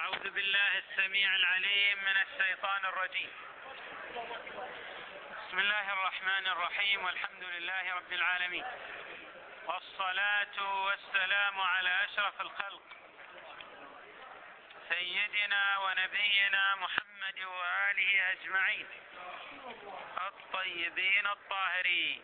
أعوذ بالله السميع العليم من الشيطان الرجيم. بسم الله الرحمن الرحيم، والحمد لله رب العالمين، والصلاة والسلام على أشرف الخلق سيدنا ونبينا محمد وآله أجمعين الطيبين الطاهرين،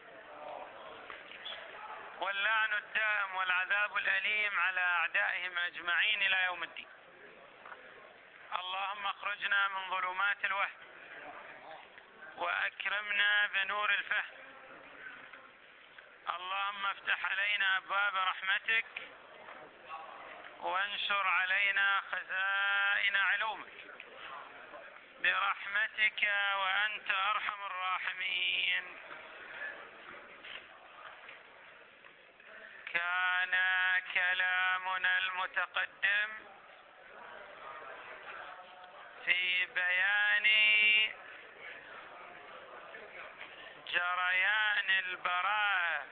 واللعن الدائم والعذاب الأليم على أعدائهم أجمعين إلى يوم الدين. اللهم اخرجنا من ظلمات الوهم وأكرمنا بنور الفهم. اللهم افتح علينا أبواب رحمتك وانشر علينا خزائن علومك برحمتك وأنت أرحم الراحمين. كان كلامنا المتقدم في بيان جريان البراءة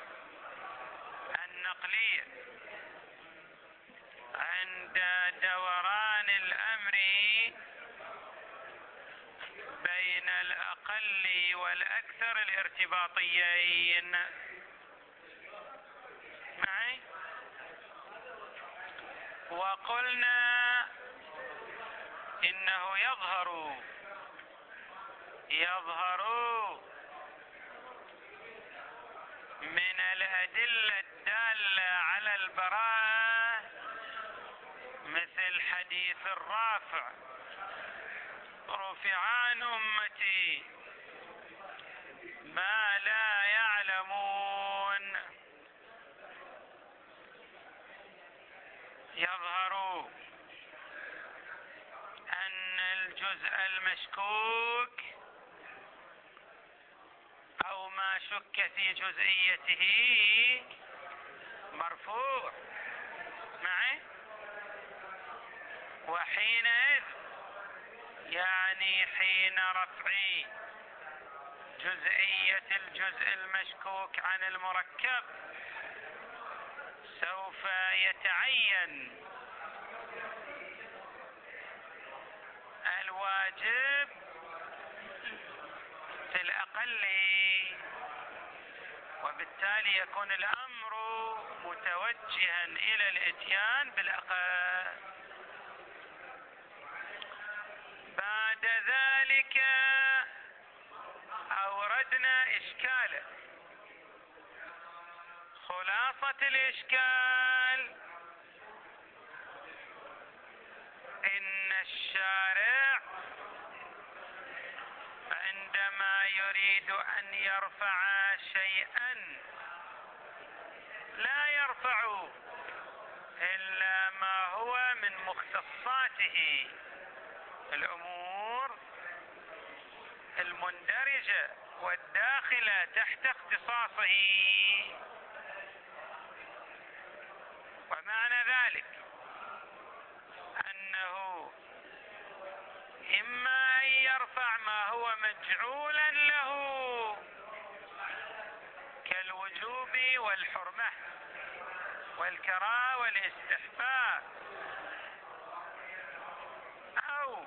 النقلية عند دوران الأمر بين الأقل والأكثر الارتباطيين. معي؟ وقلنا إنه يظهر من الأدلة الدالة على البراءة مثل حديث الرافع: رفع عن أمتي ما لا يعلمون. يظهر أن الجزء المشكوك أو ما شك في جزئيته مرفوع. معي؟ وحينئذ يعني حين رفع جزئية الجزء المشكوك عن المركب سوف يتعين الواجب في الأقل، وبالتالي يكون الأمر متوجها إلى الإتيان بالأقل. بعد ذلك أوردنا إشكالا. خلاصة الإشكال إن الشارع عندما يريد أن يرفع شيئا لا يرفع إلا ما هو من مختصاته، الأمور المندرجة والداخلة تحت اختصاصه. ومعنى ذلك أنه إما أن يرفع ما هو مجعولا له كالوجوب والحرمة والكراهة والاستحباب، أو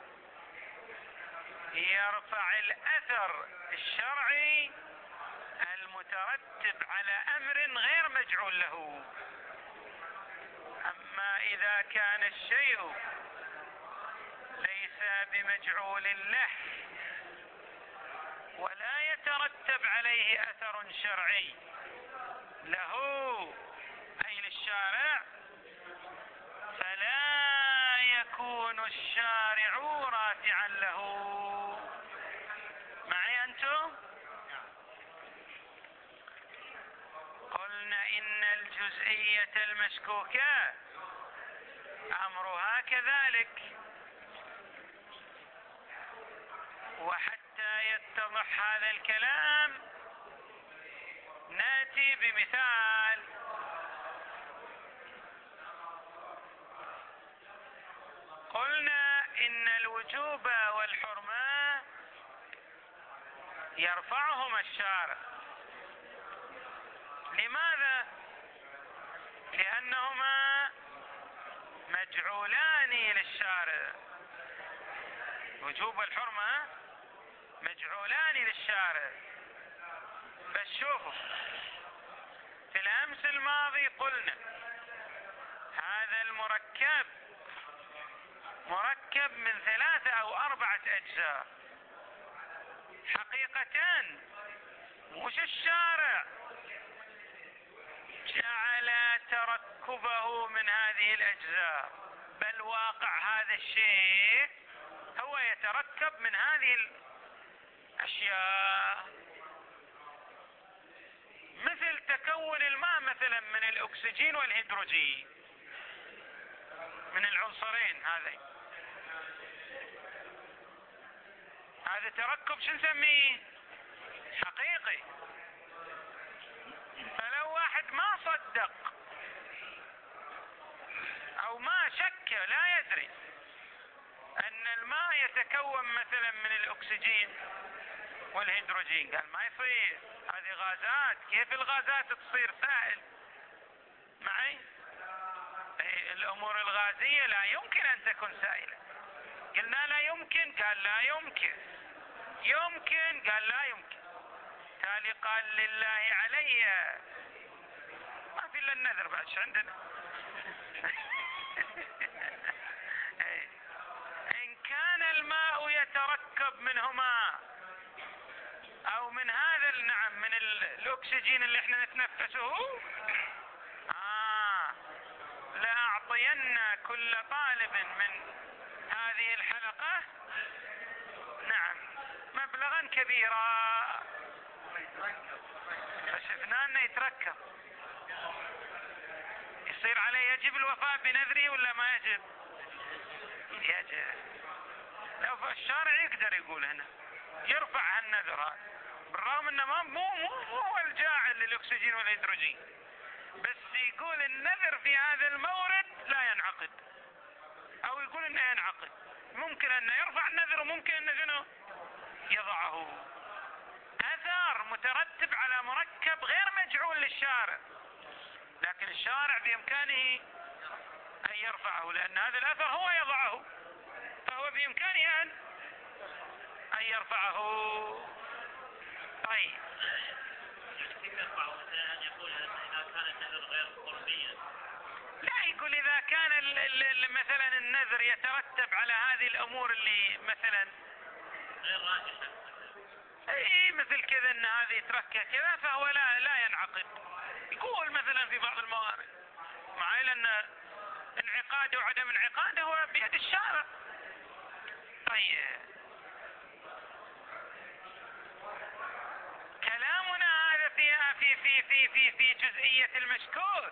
يرفع الأثر الشرعي المترتب على أمر غير مجعول له. أما إذا كان الشيء ليس بمجعول له ولا يترتب عليه أثر شرعي له أي للشارع، فلا يكون الشارع رافعا له. معي أنتم؟ قلنا إن الجزئية المشكوكة أمرها كذلك. وحتى يتضح هذا الكلام نأتي بمثال. قلنا إن الوجوب والحرمة يرفعهما الشارع. لماذا؟ لأنهما مجعولان للشارع. وجوب الحرمة مجعولان للشارع. بس شوفوا، في الأمس الماضي قلنا هذا المركب مركب من 3 أو 4 أجزاء. حقيقة مش الشارع جعل تركبه من هذه الأجزاء، بل واقع هذا الشيء هو يتركب من هذه الأشياء، مثل تكون الماء مثلا من الأكسجين والهيدروجين، من العنصرين هذين. هذا تركب شو نسميه؟ حقيقي. فلو واحد ما صدق او ما شك، لا يدري ان الماء يتكون مثلا من الاكسجين والهيدروجين، قال ما يصير، هذه غازات. كيف الغازات تصير سائل؟ معي؟ الامور الغازية لا يمكن ان تكون سائلة. قلنا لا يمكن، قال لا يمكن. يمكن، قال لا يمكن. تالي قال لله علي، ما في الا النذر بعد، شو عندنا؟ ان كان الماء يتركب منهما او من هذا نعم من الاكسجين اللي احنا نتنفسه، لأعطين كل طالب من هذه الحلقة نعم مبلغا كبيرا. فشفنا انه يتركب، يصير عليه يجب الوفاء بنذره ولا ما يجب؟ يجب. لو الشارع يقدر يقول هنا يرفع هالنذر هذا، بالرغم انه مو هو الجاعل للاكسجين والهيدروجين، بس يقول النذر في هذا المورد لا ينعقد، او يقول انه ينعقد. ممكن انه يرفع النذر وممكن انه شنو يضعه. اثر مترتب على مركب غير مجعول للشارع، لكن الشارع بامكانه ان يرفعه، لان هذا الاثر هو يضعه، فهو بامكانه ان يرفعه. طيب لا، يقول اذا كان مثلا النذر يترتب على هذه الامور اللي مثلا غير راجحه، اي مثل كذا ان هذه يتركها كذا، فهو لا ينعقد. يقول مثلا في بعض الموارد، مع ان انعقاده وعدم انعقاده هو بيد الشارع. طيب كلامنا هذا في جزئية المشكوك.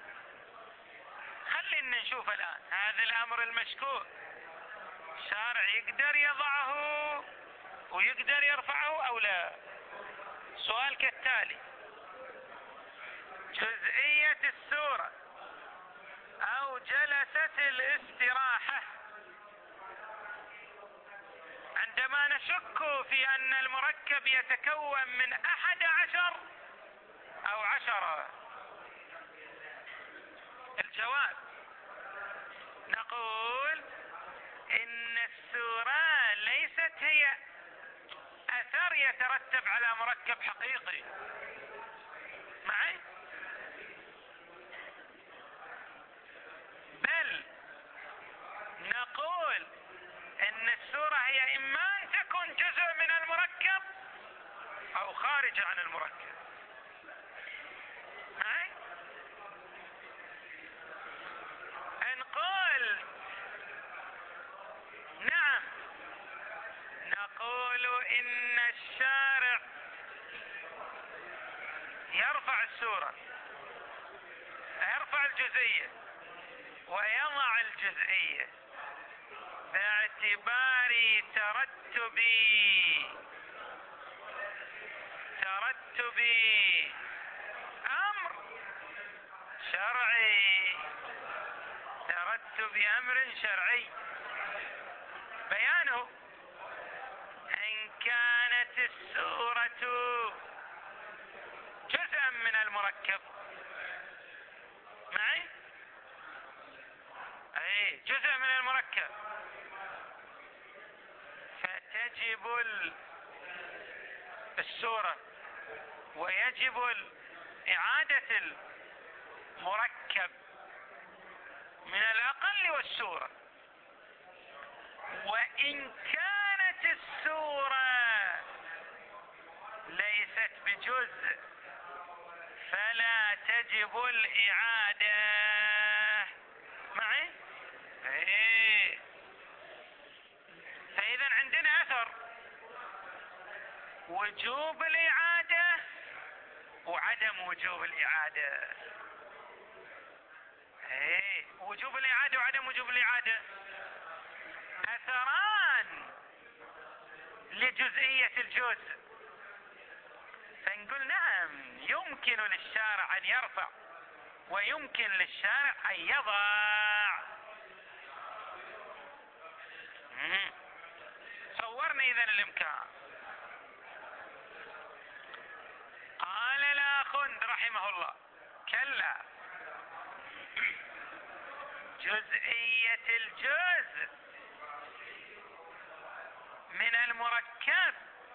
خلينا نشوف الآن هذا الأمر المشكوك، الشارع يقدر يضعه ويقدر يرفعه أو لا؟ سؤال كالتالي: جزئية السورة أو جلسة الاستراحة، عندما نشك في أن المركب يتكون من 11 أو 10، الجواب نقول إن السورة ليست هي أثر يترتب على مركب حقيقي. معي؟ بل نقول إن السورة هي إما أن تكون جزء من المركب أو خارجة عن المركب. معي؟ نقول نعم، نقول إن الشارع يرفع السورة، يرفع الجزئية ويضع الجزئية باعتبار ترتب أمر شرعي، ترتب أمر شرعي، بيانه إن كانت السورة جزءا من المركب. معي؟ أي جزء من المركب، فتجب الصورة ويجب إعادة المركب من الأقل والصورة. وإن كانت الصورة ليست بجزء فلا تجب الإعادة. معي؟ فإذا عندنا أثر وجوب الإعادة وعدم وجوب الإعادة. وجوب الإعادة وعدم وجوب الإعادة أثران لجزئية الجزء. فنقول نعم يمكن للشارع أن يرفع ويمكن للشارع أن يضع. صورنا إذن الإمكان. قال الآخوند رحمه الله كلا، جزئية الجزء من المركب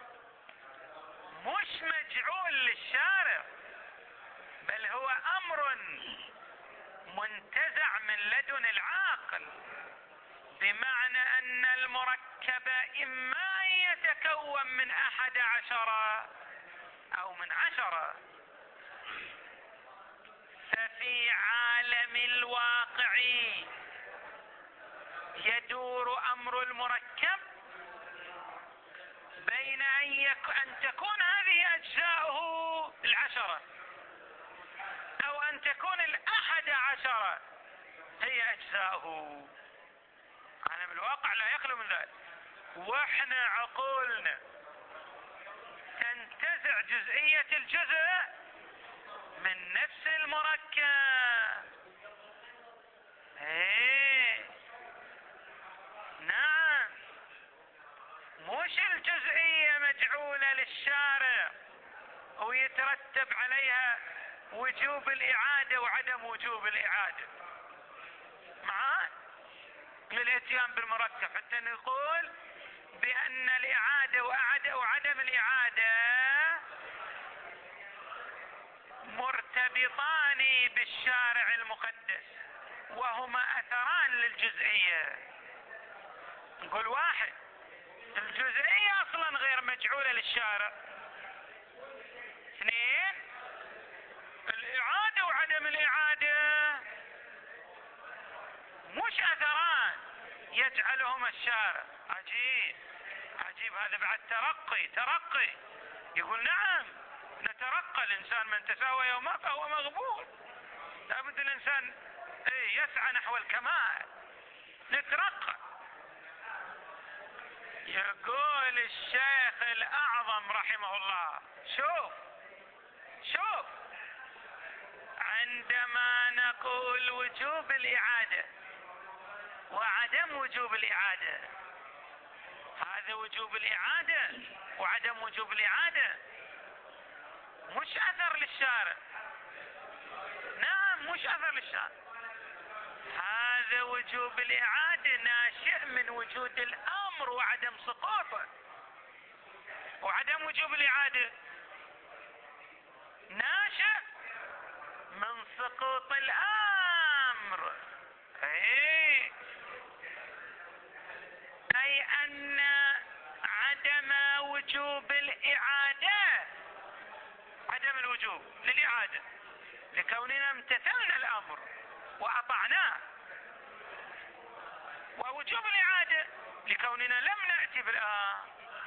مش مجعول للشارع، بل هو أمر منتزع من لدن العاقل، بمعنى أن المركب إما أن يتكون من 11 أو من 10. ففي عالم الواقع يدور أمر المركب بين أن تكون هذه أجزاؤه 10 أو أن تكون 11 هي أجزاؤه. عالم الواقع لا يخلو من ذلك. واحنا عقولنا تنتزع جزئية الجزء من نفس المركب. نعم، مش الجزئية مجعولة للشارع ويترتب عليها وجوب الإعادة وعدم وجوب الإعادة معاه للاتيان بالمركب، حتى نقول بأن الإعادة وعدم الإعادة مرتبطان بالشارع المقدس وهما أثران للجزئية. نقول واحد، الجزئية أصلا غير مجعولة للشارع. 2، الإعادة وعدم الإعادة مش أثران يجعلهما الشارع. عجيب عجيب، هذا بعد ترقي. يقول نعم نترقى، الإنسان من تساوى يوما فهو مغبون. لابد الإنسان يسعى نحو الكمال، نترقى. يقول الشيخ الأعظم رحمه الله شوف عندما نقول وجوب الإعادة وعدم وجوب الإعادة، هذا وجوب الإعادة وعدم وجوب الإعادة مش أثر للشارع. نعم مش أثر للشارع، هذا وجوب الإعادة ناشئ من وجود الأمر وعدم سقوطه، وعدم وجوب الإعادة ناشئ من سقوط الأمر. أي أن عدم وجوب الإعادة عدم الوجوب للإعادة لكوننا امتثلنا الأمر وأطعناه، ووجوب الإعادة لكوننا لم نأتي بالآن.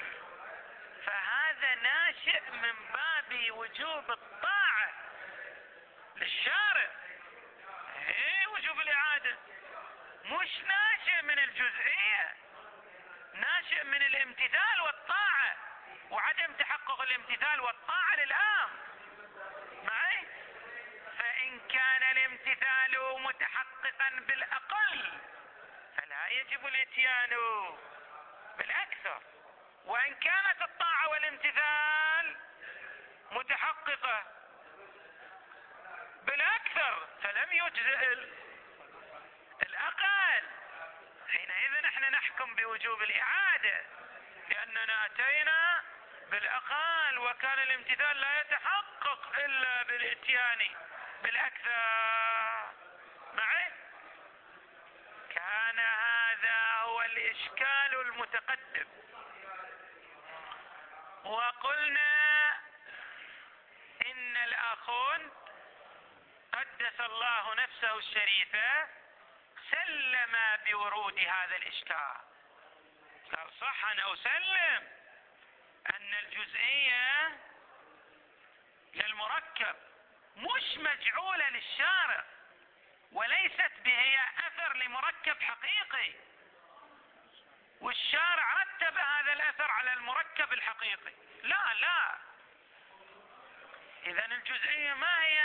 فهذا ناشئ من باب وجوب الطاعة للشارع. وجوب الإعادة مش ناشئ من الجزئية، ناشئ من الامتثال والطاعة وعدم تحقق الامتثال والطاعة للآن. معي؟ فإن كان الامتثال متحققا بالأقل فلا يجب الاتيان بالأكثر، وإن كانت الطاعة والامتثال متحققة بالأكثر فلم يجزئ الأقل. بوجوب الإعادة، لأننا أتينا بالأقل، وكان الامتثال لا يتحقق إلا بالإتيان بالأكثر. معي؟ كان هذا هو الإشكال المتقدم. وقلنا إن الآخوند قدس الله نفسه الشريفة سلم بورود هذا الإشكال، قال صح أنا أسلم أن الجزئية للمركب مش مجعولة للشارع، وليست بهي أثر لمركب حقيقي، والشارع رتب هذا الأثر على المركب الحقيقي. لا، إذن الجزئية ما هي؟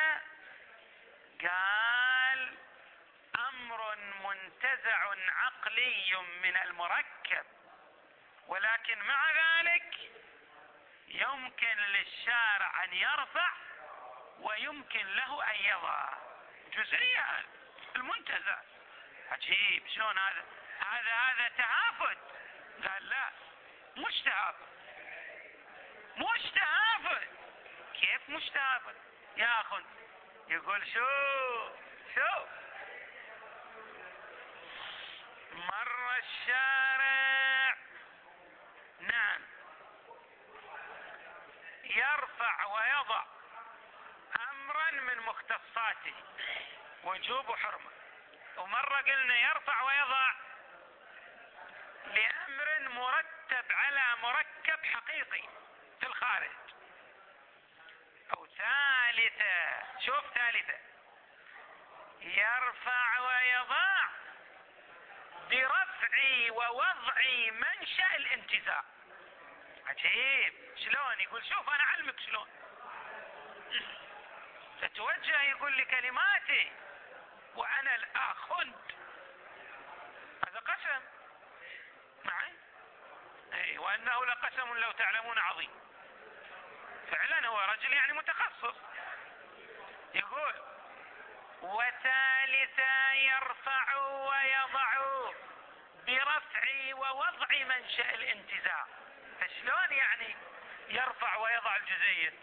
قال أمر منتزع عقلي من المركب، ولكن مع ذلك يمكن للشارع أن يرفع ويمكن له أن يضع. جزئية المنتزع. عجيب، شلون هذا تهافت؟ قال لا، مش تهافت. كيف مش تهافت يا أخي؟ يقول شوف مر الشارع نعم يرفع ويضع أمرا من مختصاته وجوب وحرمة، ومرة قلنا يرفع ويضع لأمر مرتب على مركب حقيقي في الخارج. أو ثالثة، شوف ثالثة، يرفع ويضع برفع ووضع منشأ الانتزاع. عجيب، شلون؟ يقول شوف أنا أعلمك شلون. فتوجه يقول لي كلماتي وأنا الآخوند، هذا قسم معي. وأنه لقسم لو تعلمون عظيم. فعلا هو رجل يعني متخصص. يقول وثالثا يرفع ويضع برفع ووضع منشأ الانتزاع. فشلون يعني يرفع ويضع الجزئية؟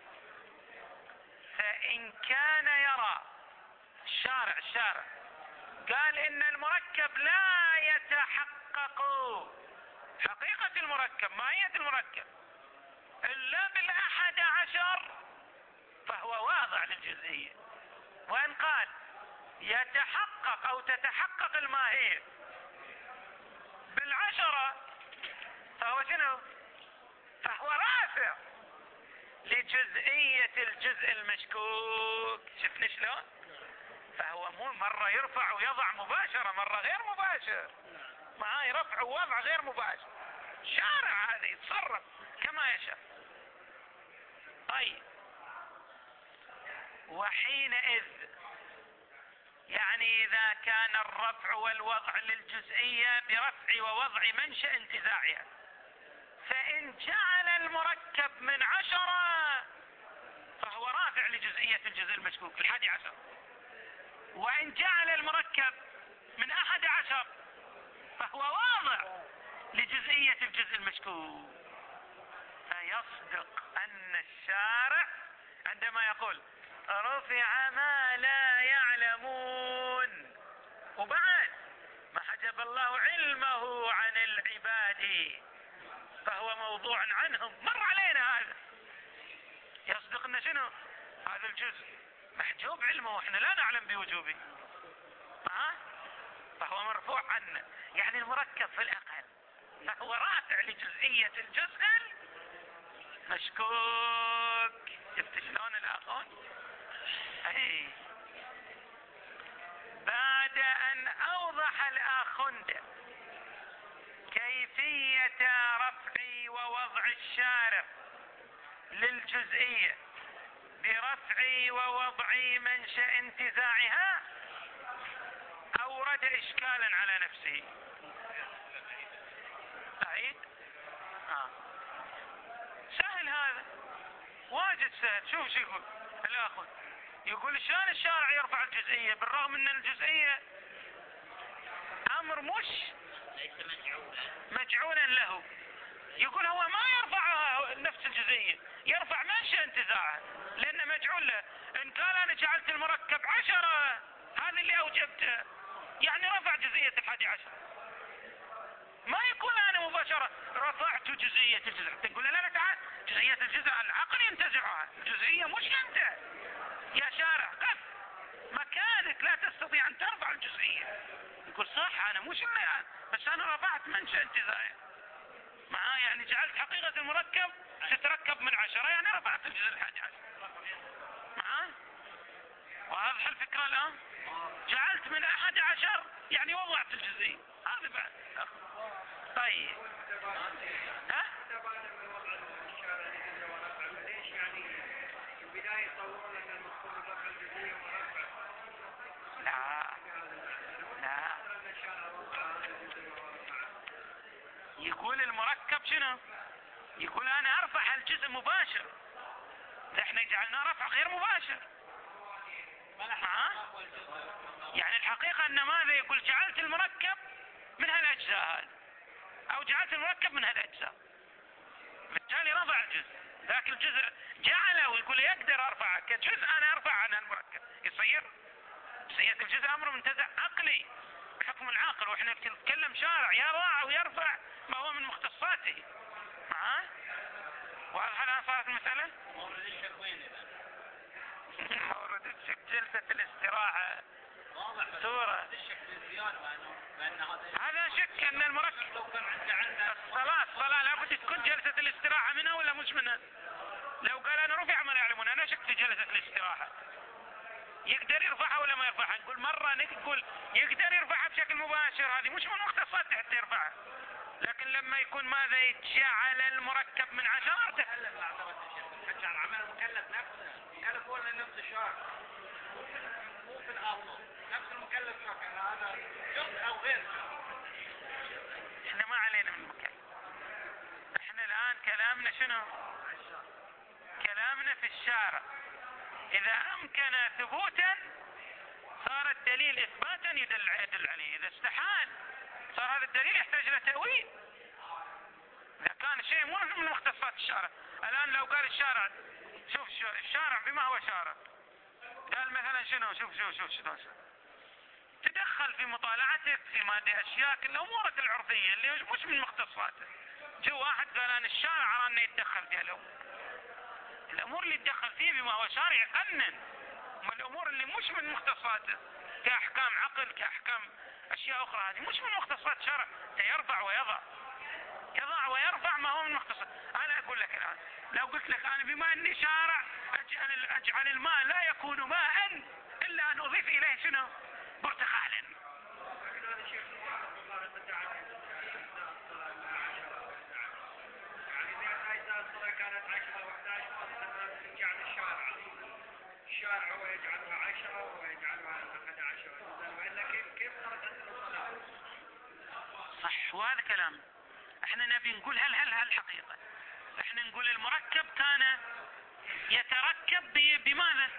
فإن كان يرى الشارع قال إن المركب لا يتحقق حقيقة المركب، ماهية المركب، إلا بال11، فهو واضع للجزئية. وإن قال يتحقق أو تتحقق الماهية بال10، فهو شنو؟ فهو رافع لجزئية الجزء المشكوك. شفنا شلون؟ فهو مو مرة يرفع ويضع مباشرة، مرة غير مباشر، معاي رفع ووضع غير مباشر. شارع هذا يتصرف كما يشاء. طيب، وحينئذ يعني إذا كان الرفع والوضع للجزئية برفع ووضع منشأ انتزاعها، فإن جعل المركب من 10 فهو رافع لجزئية الجزء المشكوك 11، وإن جعل المركب من 11 فهو واضع لجزئية الجزء المشكوك. فيصدق أن الشارع عندما يقول رفع ما لا يعلمون، وبعد ما حجب الله علمه عن العباد فهو موضوع عنهم، مر علينا هذا. يصدق أن شنو؟ هذا الجزء محجوب علمه وإحنا لا نعلم بوجوبه، فهو مرفوع عنا. يعني المركب في الأقل فهو رافع لجزئية الجزء المشكوك. شفت شلون الأخون؟ بعد أن أوضح الآخوند كيفية رفع ووضع الشارع للجزئية برفع ووضع منشأ انتزاعها، أورد إشكالا على نفسه. أعيد؟ سهل هذا، واجد سهل. شوف شو يقول الآخر، يقول شلون الشارع يرفع الجزئية بالرغم أن الجزئية أمر مش مجعولا له. يقول هو ما يرفعها نفس الجزئية، يرفع منشأ انتزاعها لأنه مجعول له. إن قال أنا جعلت المركب 10 هذا اللي أوجبته، يعني رفع جزئية 11. ما يقول أنا مباشرة رفعت جزئية الجزء، تقول لا لا تعال جزئية الجزء العقل ينتزعها، الجزئية مش أنت يا شارع، قف مكانك لا تستطيع أن ترفع الجزئية. يقول صح أنا مش اللي بس أنا رفعت منشأ انتزاعي معاه، يعني جعلت حقيقة المركب تتركب من 10، يعني رفعت الجزء 11 معاه. واضح الفكرة الآن؟ جعلت من 11 يعني وضعت الجزئية هذا بعد. طيب ها؟ لا لا، يقول المركب شنو؟ يقول انا ارفع الجزء مباشر، احنا جعلنا رفع غير مباشر. ها؟ يعني الحقيقة ان ماذا يقول جعلت المركب من هالاجزاء هذه او جعلت المركب من هالاجزاء، بالتالي رفع الجزء، ذاك الجزء جعله ويقول يقدر ارفعه كجزء، انا ارفع عن المركب يصير جزئية الجزء امر منتزع عقلي بحكم العاقل، واحنا نتكلم شارع يضع ويرفع ما هو من مختصاته. ها؟ واضح الان صارت المسألة؟ مورد الشك وين اذا؟ مورد الشك جلسة الاستراحة. واضح صورة هذا شك ان المركب الصلاة لابد تكون جلسة الاستراحة منها ولا مش منها؟ لو قال انا رفع ما لا يعلمون، انا شك في جلسة الاستراحة، يقدر يرفعها ولا ما يرفعها؟ نقول مرة نقول يقدر يرفعها بشكل مباشر، هذه مش من مختصات حتى يرفعها، لكن لما يكون ماذا يتجعل المركب من 10 حتى عمل المكلف نفسه، المكلف هو اللي نفس الشرع مو في الاصل نفس المكلف شرع، هذا جزء او غير. احنا ما علينا من المكلف، احنا الان كلامنا شنو؟ كلامنا في الشارع إذا أمكن ثبوتا صار الدليل إثباتا يدل عليه، إذا استحال صار هذا الدليل يحتاج إلى تأويل. إذا كان شيء مو من مختصات الشارع، الآن لو قال الشارع شوف الشارع بما هو شارع، قال مثلا شنو شوف تدخل في مطالعتك في مادة أشياء كل أمورك العرفية اللي مش من مختصاته، جو واحد قال أنا الشارع أرى أنه يتدخل فيها الأمور اللي يتدخل فيه بما هو شارع يقنن، أما الأمور اللي مش من مختصاته كأحكام عقل كأحكام أشياء أخرى هذه مش من مختصات شرع، يرفع ويضع ويرفع ما هو من مختصات. أنا أقول لك الآن لو قلت لك أنا بما أني شارع أجعل الماء لا يكون ماء إلا أن أضيف إليه شنو؟ برتقالا. الشارع هو يجعلها 10 ويجعلها 11، وإلا كيف صارت عندنا الصلاة؟ صح، وهذا كلام احنا نبي نقول هل الحقيقة احنا نقول المركب كان يتركب بماذا؟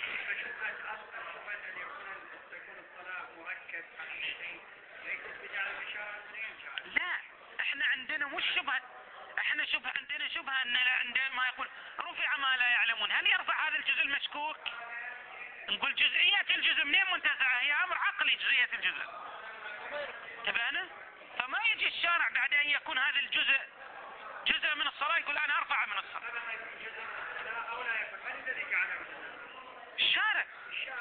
لا احنا عندنا مش شبهة، احنا عندنا شبهة ان عندما يقول رفع ما لا يعلمون، هل يرفع هذا الجزء المشكوك؟ نقول جزئية الجزء منين منتزعة؟ هي امر عقلي جزئية الجزء، تبعنا؟ فما يجي الشارع بعد ان يكون هذا الجزء جزء من الصلاة يقول انا ارفع من الصلاة. الشارع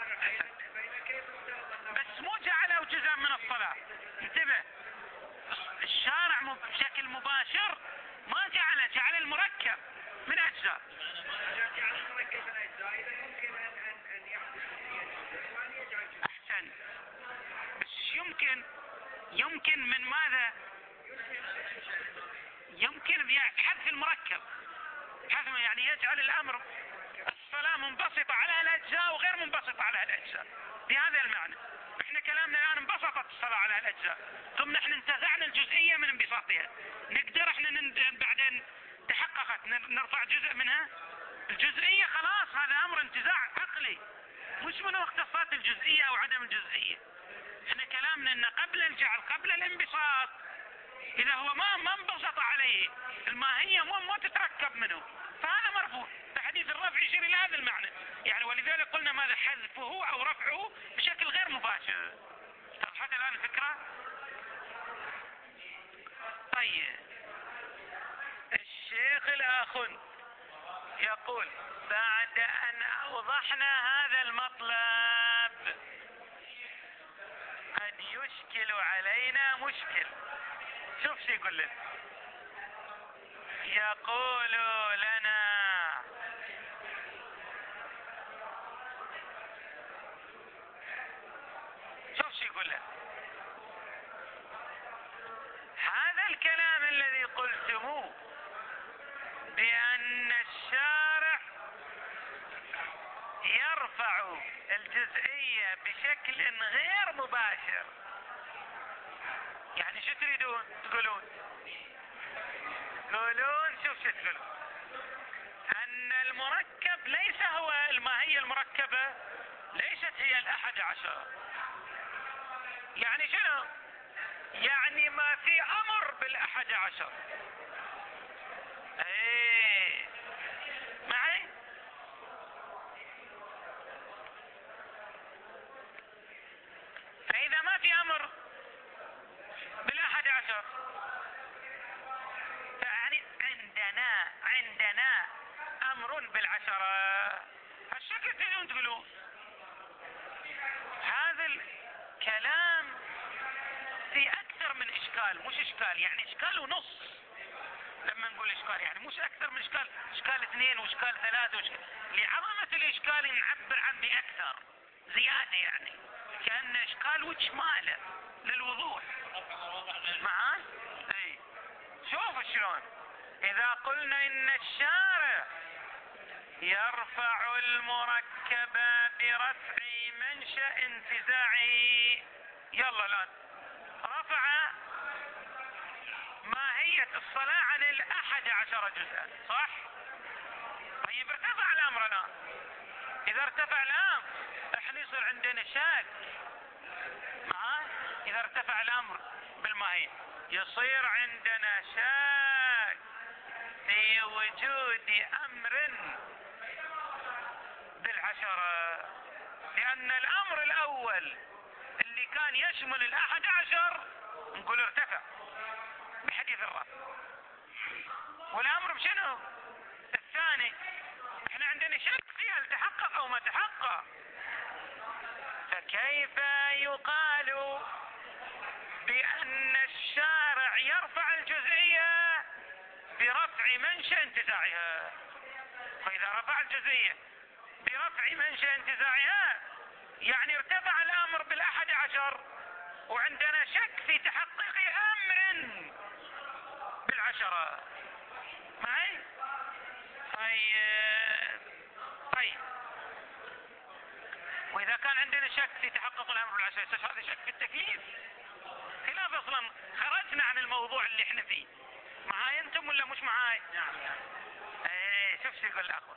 بس مو جعله جزء من الصلاة، انتبه، الشارع بشكل مباشر ما جعل المركب من اجزاء. جعل المركب من اجزاء اذا يمكن ان يحدث احسن، بس يمكن من ماذا؟ يمكن حذف المركب، يعني يجعل الامر الصلاة منبسطة على الاجزاء وغير منبسطة على الاجزاء، بهذا المعنى. احنا كلامنا الان انبسطت الصلاة على الاجزاء، ثم نحن انتزعنا الجزئية من انبساطها، نقدر احنا بعدين تحققت نرفع جزء منها؟ الجزئية خلاص هذا امر انتزاع عقلي مش من مختصات الجزئية او عدم الجزئية. احنا كلامنا ان قبل الجعل قبل الانبساط إذا هو ما انبسط عليه الماهية مو تتركب منه فهذا مرفوع. فحديث الرفع يشير إلى هذا المعنى يعني، ولذلك قلنا ماذا حذفه أو رفعه بشكل غير مباشر. اتضحت الآن الفكرة؟ طيب الشيخ الآخن يقول بعد أن أوضحنا هذا المطلب قد يشكل علينا مشكل. شوف شو يقول لنا، يقول لنا شوف شو يقول لنا، هذا الكلام الذي قلتموه بأن الشارع يرفع الجزئية بشكل غير مباشر، يعني شو تريدون تقولون؟ تقولون شوف شو تقولون، أن المركب ليس هو الماهية المركبة ليست هي ال11. يعني شنو؟ يعني ما في أمر بال11. ايه معي؟ فإذا ما في أمر بال11 يعني عندنا أمر بال10. هالشكل تريدون تقولون هذا الكلام في أكثر من إشكال، مش إشكال يعني إشكال ونص. لما نقول إشكال يعني مش أكثر من إشكال، إشكال 2 وإشكال 3 وإشكال. لعظمة الإشكال نعبر عنه بأكثر زيادة يعني كأن إشكال وشماله للوضوح. معاي؟ اي شوف شلون إذا قلنا إن الشارع يرفع المركب برفع منشأ انتزاعه. يلا الآن رفع ماهية الصلاة عن 11 جزءا، صح؟ طيب ارتفع الأمر الآن. إذا ارتفع الأمر احنا يصير عندنا شك. معاي؟ إذا ارتفع الأمر بالماهية يصير عندنا شك في وجود أمر بال10، لأن الأمر الأول اللي كان يشمل 11 نقول ارتفع بحديث الرفع، والأمر بشنو؟ الثاني احنا عندنا شك فيها هل تحقق أو ما تحقق. فكيف يقال بأن الشارع يرفع الجزئية برفع منشأ انتزاعها؟ فإذا رفع الجزئية برفع منشأ انتزاعها يعني ارتفع الأمر بال11 وعندنا شك في تحقق أمر بال10. معي؟ طيب وإذا كان عندنا شك في تحقق الأمر بال10 يصير هذا شك في التكليف. خلاف أصلا خرجنا عن الموضوع اللي احنا فيه. معاي انتم ولا مش معاي؟ نعم. ايه شوف شو يقول الأخوة،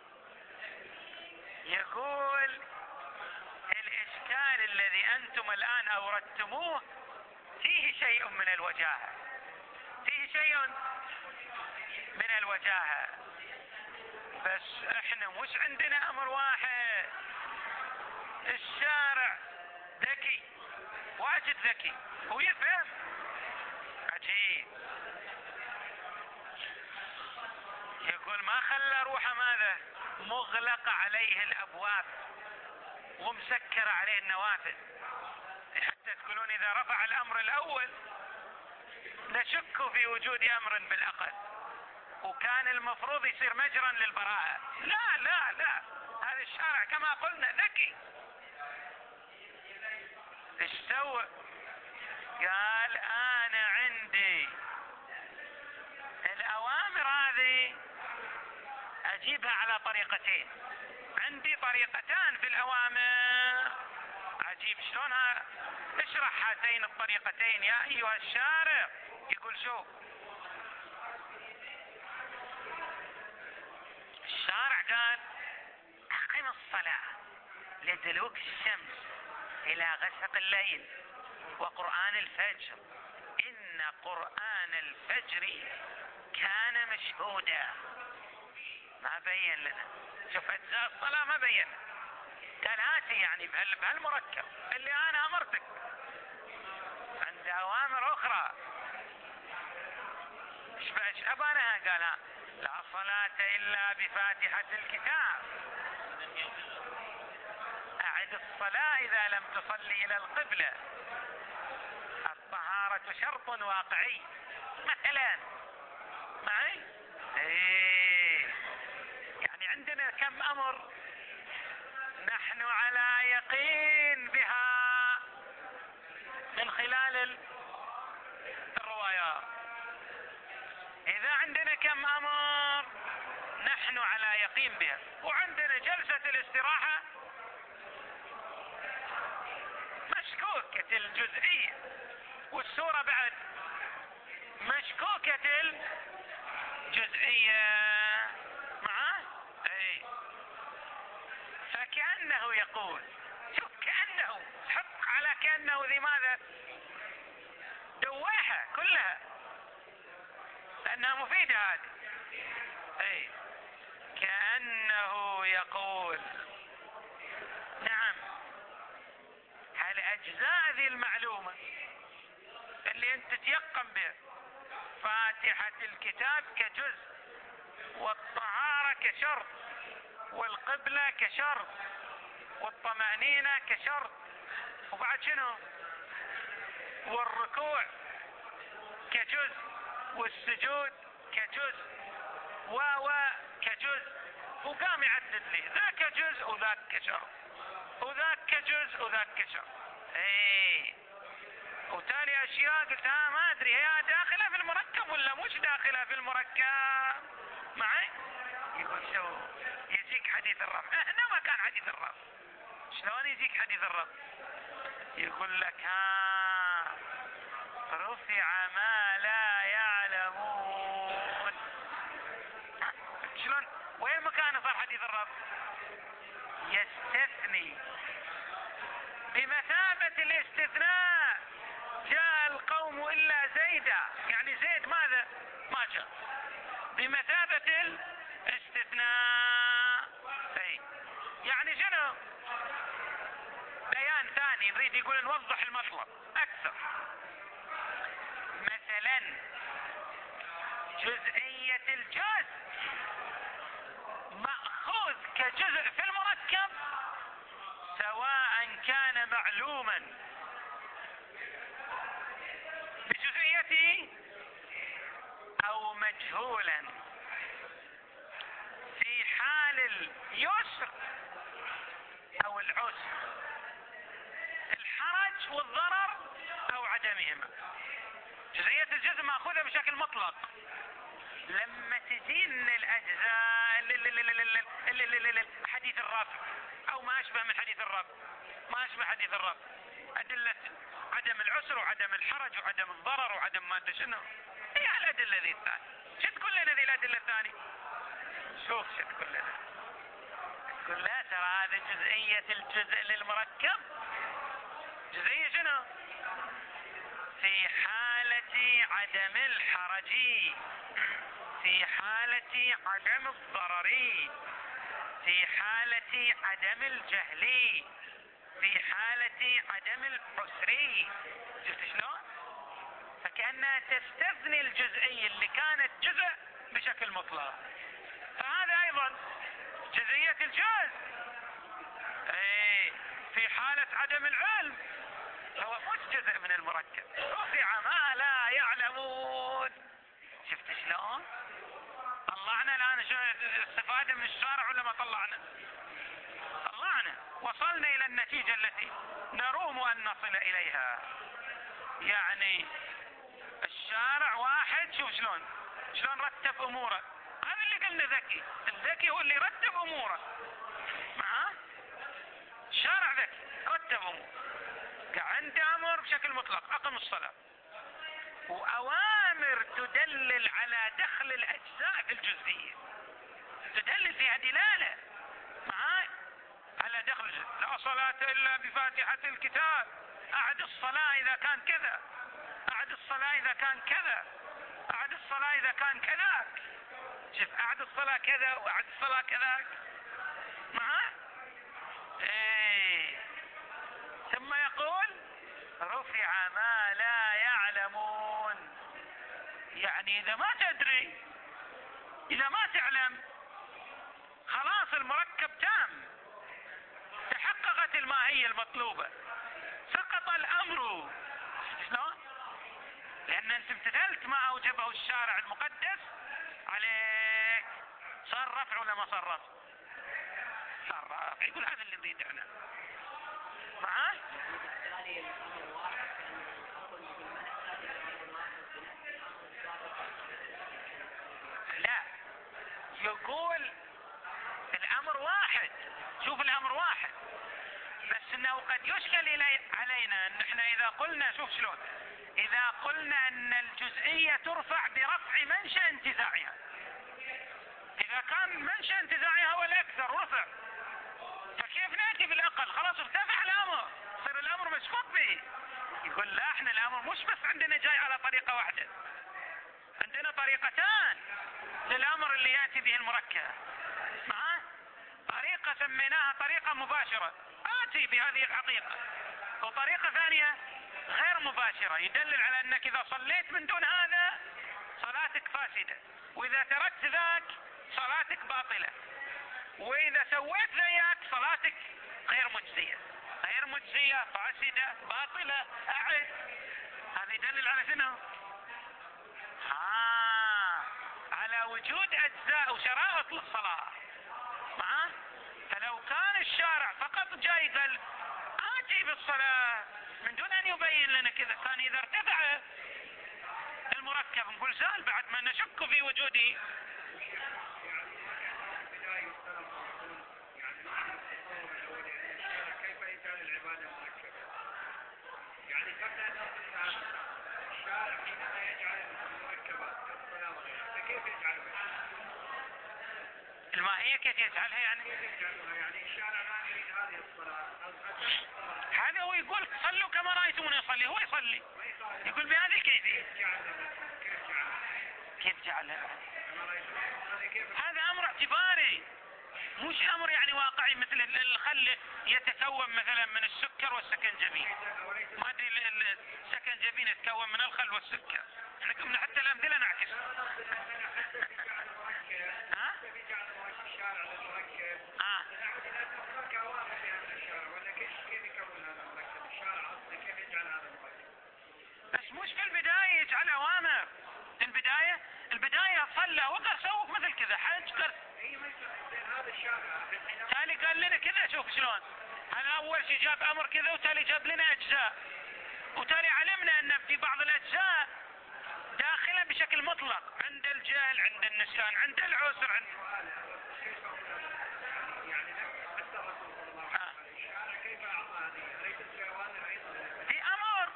يقول الإشكال الذي أنتم الآن أوردتموه فيه شيء من الوجاهة، فيه شيء من الوجاهة، بس احنا مش عندنا أمر واحد. الشارع ذكي واجد ذكي ويفهم عجيب. يقول ما خلى روحه ماذا مغلق عليه الأبواب ومسكر عليه النوافذ، حتى تقولون إذا رفع الأمر الأول نشك في وجود أمر بالأقل وكان المفروض يصير مجرا للبراءة. لا لا لا، هذا الشارع كما قلنا ذكي. ايش سوى؟ قال أنا عندي الأوامر هذه أجيبها على طريقتين، عندي طريقتان في الأوامر. عجيب شلونها؟ اشرح هاتين الطريقتين يا أيها الشارع. يقول شو الشارع؟ قال أقم الصلاة لدلوك الشمس إلى غسق الليل وقرآن الفجر إن قرآن الفجر كان مشهودا. ما بين لنا، شوف أجزاء الصلاة ما بين، قال هاتي يعني بهالمركب اللي أنا أمرتك. عند أوامر أخرى ايش أبانها؟ قال لا صلاة إلا بفاتحة الكتاب. أعد الصلاة إذا لم تصلي إلى القبلة. الطهارة شرط واقعي مثلا معي. يعني عندنا كم أمر نحن على يقين بها من خلال الروايات. إذا عندنا كم أمر نحن على يقين بها، وعندنا جلسة الاستراحة مشكوكة الجزئية، والسورة بعد مشكوكة الجزئية معاه. فكأنه يقول، شوف كأنه، حط على كأنه ذي ماذا دويحة كلها لأنها مفيدة هذه. كأنه يقول نعم، هالأجزاء ذي المعلومة اللي انت تيقن بها، فاتحة الكتاب كجزء، والطهارة كشرط، والقبلة كشرط، والطمأنينة كشرط، وبعد شنو؟ والركوع كجزء، والسجود كجزء، كجزء، وقام يعدد لي ذاك جزء وذاك كشرط، وذاك كجزء وذاك كشرط. وتالي اشياء قلت ما ادري هي داخلة في المركب ولا مش داخلة في المركب معي. يقول شو يجيك حديث الرب، هنا ما كان حديث الرب، شلون يجيك حديث الرب؟ يقول لك رفع ما لا يعلمون. شلون؟ وين مكانه صار حديث الرب؟ يستثني بمثابة الاستثناء. جاء القوم إلا زيدا، يعني زيد ماذا؟ ما جاء، بمثابة الاستثناء. يعني شنو؟ بيان ثاني نريد يقول نوضح المطلب أكثر. مثلا جزئية الجزء مأخوذ كجزء في المركب، سواء كان معلوما بجزئيته أو مجهولا، في حال اليسر أو العسر، الحرج والضرر أو عدمهما. جزئية الجزء مأخوذة بشكل مطلق. لما تزين الأجزاء حديث الرب أو ما أشبه من حديث الرب، ما أشبه حديث الرب، أدلة عدم العسر وعدم الحرج وعدم الضرر وعدم ما أدري شنو، هي الأدلة ذي الثانية. شد كلنا ذي الأدلة الثانية، شوف شد كلنا، تقول لا ترى هذا جزئية الجزء للمركب. جزئية شنو؟ في حالة عدم الحرج، في حالة عدم الضرر، في حالة عدم الجهل، في حالة عدم العسر. شفت شلون؟ فكأنها تستثني الجزئية اللي كانت جزء بشكل مطلق. فهذا أيضا جزئية الجزء في حالة عدم العلم هو مش جزء من المركب، رفع ما لا يعلمون. شفت شلون؟ طلعنا الآن شو استفادة من الشارع ولا ما طلعنا؟ طلعنا، وصلنا إلى النتيجة التي نروم أن نصل إليها. يعني الشارع واحد، شوف شلون رتب أموره. هذا اللي قلنا ذكي، الذكي هو اللي رتب أموره. معاه الشارع ذكي رتب أموره، عنده أمر بشكل مطلق، أقم الصلاة، وأوامر تدلل على دخل الأجزاء في الجزئية، تدلل فيها دلالة معاي على دخل الجزء. لا صلاة إلا بفاتحة الكتاب، أعد الصلاة إذا كان كذا، أعد الصلاة إذا كان كذا، أعد الصلاة إذا كان كذاك. شوف أعد الصلاة كذا وأعد الصلاة كذاك معه. ثم يقول رفع ما لا يعلمون. يعني إذا ما تدري، إذا ما تعلم، خلاص المركب تام، تحققت الماهية المطلوبة، سقط الأمر. شلون؟ لأن أنت امتثلت ما أوجبه الشارع المقدس عليك. صار رفع ولا ما صار رفع؟ صار رفع. يقول هذا اللي نريد احنا معاه. لا، يقول الأمر واحد. شوف الأمر واحد، بس انه قد يشكل علينا ان احنا اذا قلنا، شوف شلون، اذا قلنا ان الجزئية ترفع برفع منشأ انتزاعها، اذا كان منشأ انتزاعها هو الاكثر ورفع، فكيف نأتي بالاقل؟ خلاص ارتفع الامر، صار الامر مشكوك به. يقول لا، احنا الامر مش بس عندنا جاي على طريقة واحدة، عندنا طريقتان للامر اللي يأتي به المركب. معاه طريقة سميناها طريقة مباشرة، آتي بهذه الحقيقة، وطريقة ثانية غير مباشرة، يدلل على أنك إذا صليت من دون هذا صلاتك فاسدة، وإذا تركت ذاك صلاتك باطلة، وإذا سويت ذاك صلاتك غير مجزية، غير مجزية، فاسدة، باطلة، أعد. هذا يدلل على شنو؟ على وجود أجزاء وشرائط للصلاة. معاه؟ فلو كان الشارع فقط جاي قال آتي بالصلاة من دون أن يبين لنا كذا، كان إذا ارتفع المركب نقول سهل بعد ما نشك في وجوده. الماهية كيف يجعلها يعني؟ الشارع ما يريد هذه الصلاة. هذا هو يقول صلوا كما رأيتموني يصلي، هو يصلي، يقول بهذه الكيفية. كيف جعلها؟ هذا أمر اعتباري، مش أمر يعني واقعي، مثل الخل يتكون مثلا من السكر والسكنجبين. ما أدري السكنجبين يتكون من الخل والسكر، احنا قمنا حتى الأمثلة نعكس. ها؟ بس مش في البداية يجعل أوامر. البداية صلى وقال سوق مثل كذا، حج قال تالي قال لنا كذا. شوف شلون، هذا أول شيء جاب أمر كذا، وتالي جاب لنا أجزاء، وتالي علمنا أن في بعض الأجزاء داخلة بشكل مطلق، عند الجهل، عند النسيان، عند العسر، عند في أمر.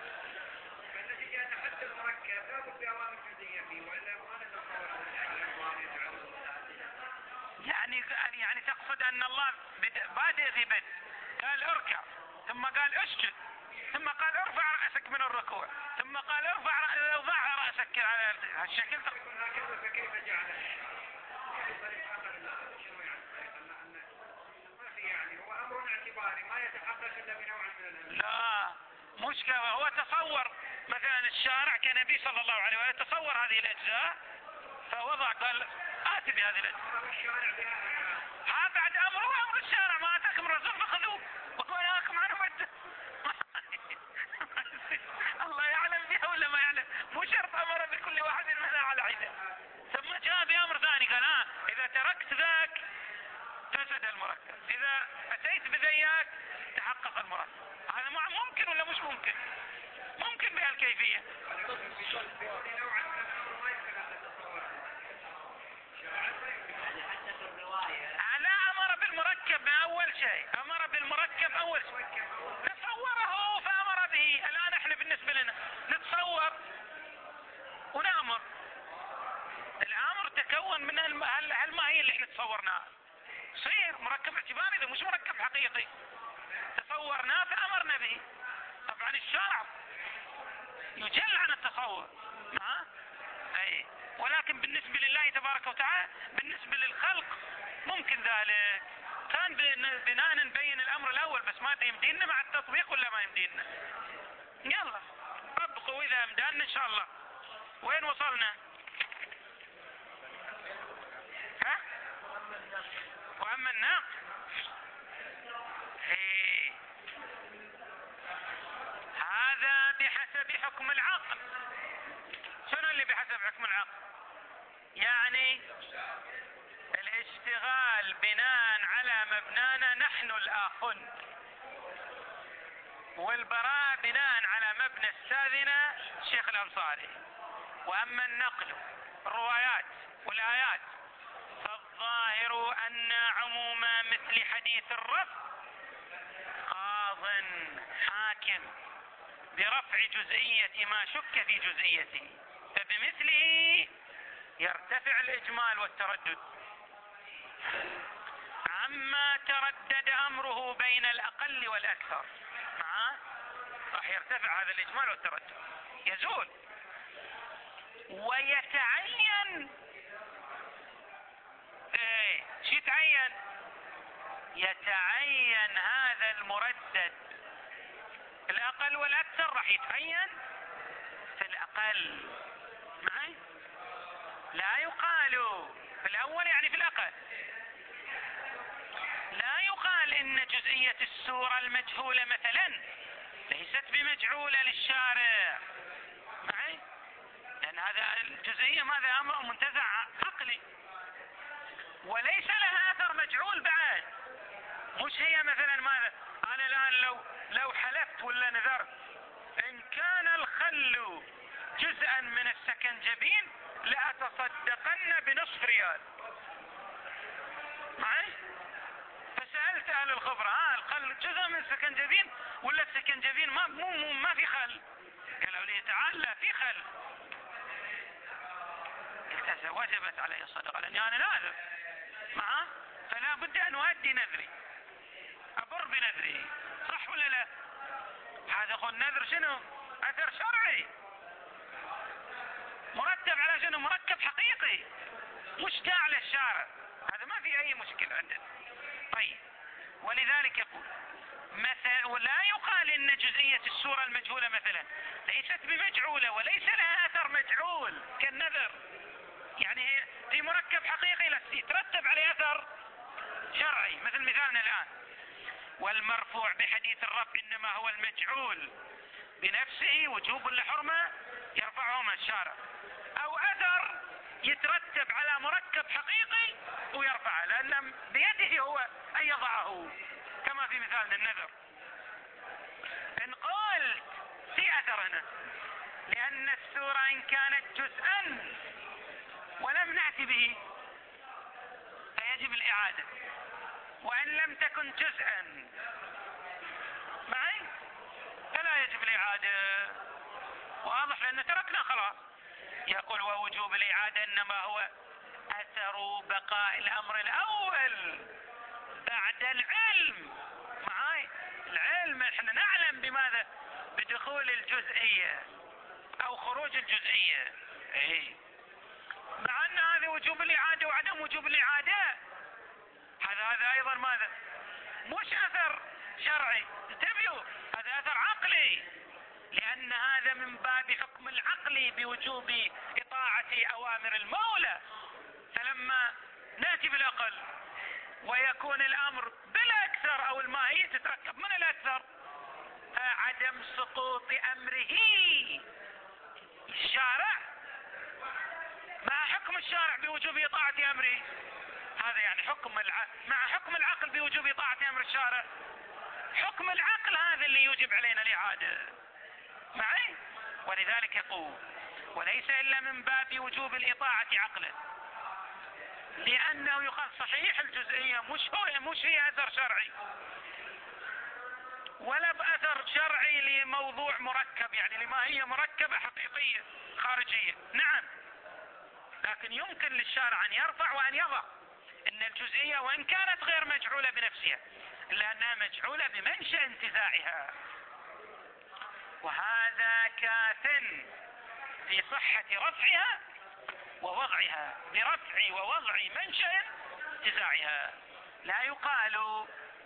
يعني تقصد أن الله بادئ في بدء، قال اركع، ثم قال اسجد، ثم قال ارفع رأسك من الركوع، ثم قال ضع رأسك على هالشكل. فكيف جعل؟ يعني هو أمر اعتباري ما يتحقق إلا بنوع من لا، مش كذا. هو تصور مثلا الشارع كنبي صلى الله عليه وسلم تصور هذه الأجزاء فوضع، قال آتي بهذه الأجزاء. هذا بعد أمر الشارع، ما آتاكم الرسول فخذوه وكوناكم عنه الله يعلم بها ولا ما يعلم، مو شرط أمر بكل واحد منها على عيده. ثم جاء بأمر ثاني قال إذا تركت ذاك فسد المركب، إذا أتيت بذياك تحقق المركب. هذا ممكن ولا مش ممكن؟ ممكن بهالكيفية. على أمر بالمركب أول شيء، أمر بالمركب أول شيء، تصوره فأمر به. الآن احنا بالنسبة لنا نتصور ونأمر. الأمر تكون من هالماهية اللي احنا تصورناها، صير مركب اعتباري، إذا مش مركب حقيقي تصورناه فأمرنا به. طبعا الشرع يجل عن التصور. أي ولكن بالنسبة لله تبارك وتعالى، بالنسبة للخلق ممكن ذلك. كان بناء نبين الأمر الأول، بس ما يمدينا مع التطبيق ولا ما يمدينا. يلا طبقوا إذا امدانا إن شاء الله. وين وصلنا؟ ها؟ وأما الناقل هذا بحسب حكم العقل. شنو اللي بحسب حكم العقل؟ يعني الاشتغال بناء على مبنانا نحن الآخن، والبراء بناء على مبنى أستاذنا الشيخ الأنصاري. وأما النقل الروايات والآيات فالظاهر أن عموم مثل حديث الرفع قاض حاكم برفع جزئية ما شك في جزئيته، فبمثله يرتفع الإجمال والتردد عما تردد أمره بين الأقل والأكثر. راح يرتفع هذا الإجمال والتردد، يزول ويتعين. شو يتعين؟ يتعين هذا المردد الأقل والأكثر، راح يتعين في الأقل. معي؟ لا يقال في الأول يعني في الأقل، لا يقال إن جزئية السورة المجهولة مثلا ليست بمجعولة للشارع. معي؟ لأن هذا الجزئية ماذا؟ أمر منتزع عقلي، وليس لها أثر مجعول بعد. مش هي مثلا ماذا؟ أنا الآن لو حلفت ولا نذرت إن كان الخل جزءا من السكنجبين لأتصدقن بنصف ريال. معي؟ فسألت أهل الخبرة الخل جزء من السكنجبين ولا السكنجبين ما في خل؟ قالوا لي تعال لا في خل. قلت وجبت علي الصدقة لأني أنا ناذر. فلا بد أن أؤدي نذري، أبر بنذري، صح ولا لا؟ هذا خل نذر شنو؟ أثر شرعي مرتب على شنو؟ مركب حقيقي مش تاع للشارع. هذا ما في أي مشكلة عندنا. طيب ولذلك يقول مثلا ولا يقال إن جزئية السورة المجهولة مثلا ليست بمجعولة وليس لها أثر مجعول كالنذر، يعني هي في مركب حقيقي يترتب عليه أثر شرعي مثل مثالنا الآن. والمرفوع بحديث الرفع إنما هو المجعول بنفسه وجوب لحرمة يرفعهما الشارع، أو أثر يترتب على مركب حقيقي ويرفعه، لأن بيده هو أن يضعه كما في مثال النذر. إن قلت في أثر هنا، لأن السورة إن كانت جزءا ولم نأتي به فيجب الإعادة، وإن لم تكن جزءا معي فلا يجب الإعادة. واضح؟ لأن تركنا خلاص. يقول ووجوب الإعادة إنما هو أثر بقاء الأمر الأول بعد العلم. معاي؟ العلم احنا نعلم بماذا؟ بدخول الجزئية أو خروج الجزئية. مع أن هذا وجوب الإعادة وعدم وجوب الإعادة هذا أيضا ماذا؟ مش أثر شرعي، انتبهوا، هذا أثر عقلي، لأن هذا من باب حكم العقل بوجوب إطاعة أوامر المولى. فلما نأتي بالأقل ويكون الأمر بالأكثر أو الماهية تتركب من الأكثر، عدم سقوط أمره الشارع مع حكم الشارع بوجوب إطاعة أمره. هذا يعني مع حكم العقل بوجوب إطاعة أمر الشارع. حكم العقل هذا اللي يوجب علينا الإعادة. معي؟ ولذلك يقول وليس إلا من باب وجوب الإطاعة عقلا، لأنه يقال صحيح الجزئية مش هي أثر شرعي ولا بأثر شرعي لموضوع مركب، يعني لما هي مركبة حقيقية خارجية. نعم، لكن يمكن للشارع أن يرفع وأن يضع إن الجزئية وإن كانت غير مجعولة بنفسها إلا أنها مجعولة بمنشأ انتزاعها. وهذا كاف في صحة رفعها ووضعها برفع ووضع منشأ انتزاعها. لا يقال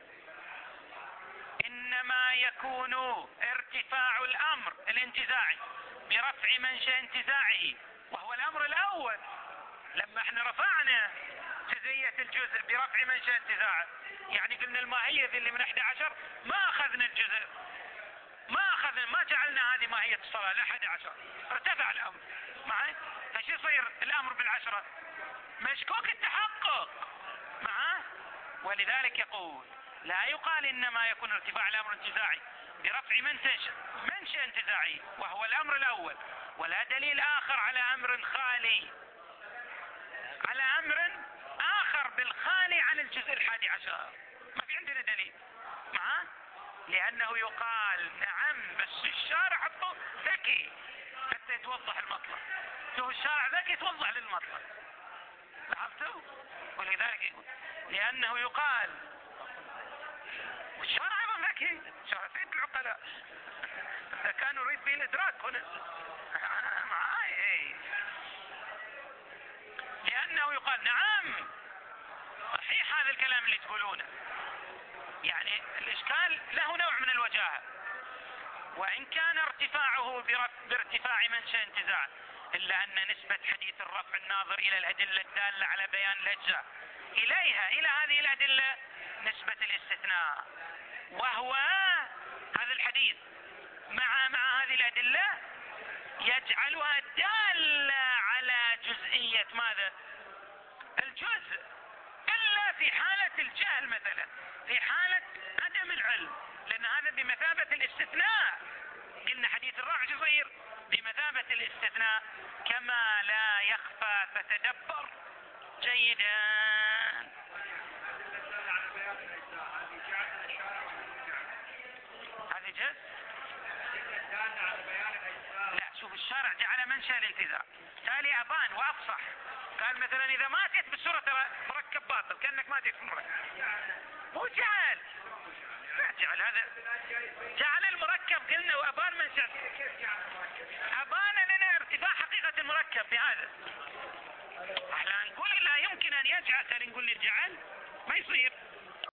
إنما يكون ارتفاع الأمر الانتزاعي برفع منشأ انتزاعه وهو الأمر الأول. لما احنا رفعنا جزئية الجزء برفع منشأ انتزاعه، يعني قلنا الماهية اللي من 11 ما أخذنا الجزء، ما جعلنا هذه ماهية الصلاة ل 11، ارتفع الأمر معي. فش يصير الأمر بالعشرة؟ مشكوك التحقق معه. ولذلك يقول لا يقال إنما يكون ارتفاع الأمر انتزاعي برفع منشأ انتزاعي وهو الأمر الأول، ولا دليل آخر على أمر خالي، على أمر آخر بالخالي عن الجزء 11. ما في عندنا دليل معه، لأنه يقال نعم بس الشارع حطه ذكي حتى يتوضح المطلب. شوف الشارع ذكي توضح للمطلب، لاحظتوا؟ ولذلك لأنه يقال والشارع أيضا ذكي، شارع سيد العقلاء كان يريد به الإدراك هنا معاي. لأنه يقال نعم صحيح هذا الكلام اللي تقولونه، يعني الإشكال له نوع من الوجاهة، وإن كان ارتفاعه بارتفاع منشأ انتزاع، إلا أن نسبة حديث الرفع الناظر إلى الأدلة الدالة على بيان الأجزاء إلى هذه الأدلة نسبة الاستثناء، وهو هذا الحديث مع هذه الأدلة يجعلها دالة على جزئية ماذا؟ الجزء، إلا في حالة الجهل مثلا، في حالة عدم العلم، لأن هذا بمثابة الاستثناء. قلنا حديث الرفع يصير بمثابة الاستثناء كما لا يخفى، فتدبر جيدا. هذه جزء لا، شوف الشارع جعل منشأ الانتزاع، تالي أبان وأفصح. قال مثلا إذا ما أتيت بالسورة ترى مركب باطل، كأنك ما أتيت بالمركب. هو جعل هذا، جعل المركب قلنا وأبان منشأ، أبان لنا ارتفاع حقيقة المركب بهذا. احنا نقول لا يمكن أن يجعل، تالي نقول للجعل ما يصير،